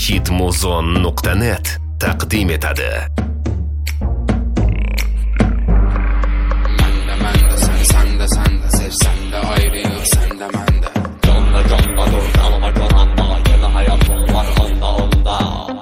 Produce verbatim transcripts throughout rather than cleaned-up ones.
hitmuzon nuqta net taqdim etadi. Manda manda sen sanda sanda sev sanda ayrı yıl sanda manda. Canla canla dur kalma cananda yeni hayatım var onda onda.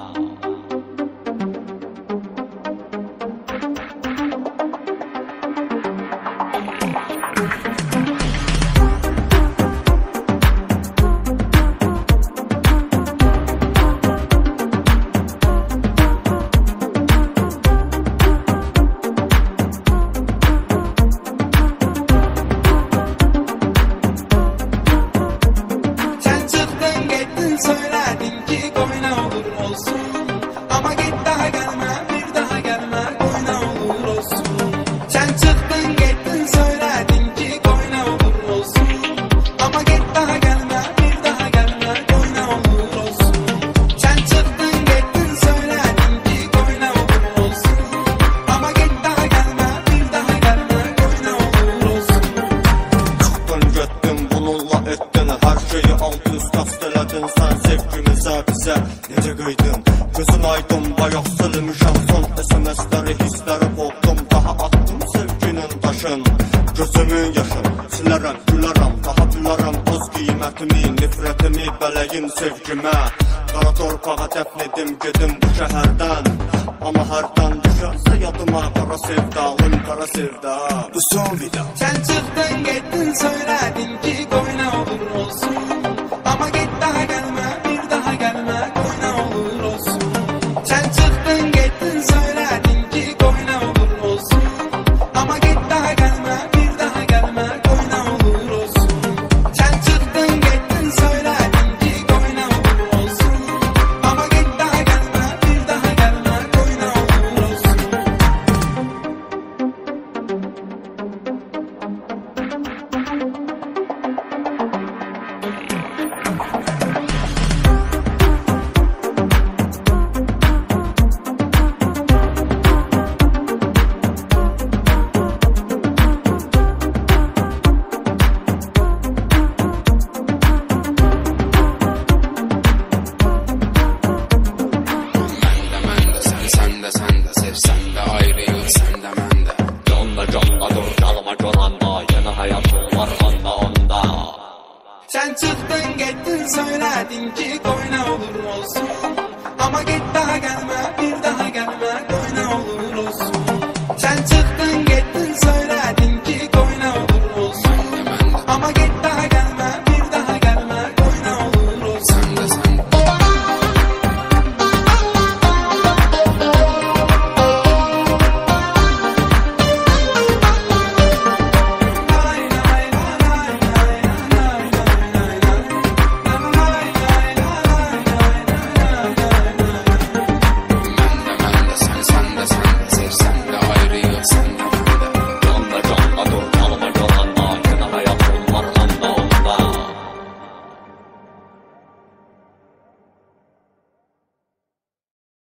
Nece kıydın, gözün aydın, bayaq silmişəm son S M S'ləri, hissləri boğdum, daha attım sevginin taşın. Gözümün yaşın, silərəm, gülərəm, daha bilərəm öz qiymətimi, nifrətimi, bələyim sevgimə. Qara torpağa dəfn edim, gedim bu şəhərdən, amma hərdən düşərsə yadıma qara sevdalım, qara sevda. Bu son vida. Sen çıktın gittin söylədin ki qoy nə olur olsun, amma get daha gəlmə, bir daha gəlmə. Sen çıktın gittin söyledin ki koy ne olur olsun, ama git daha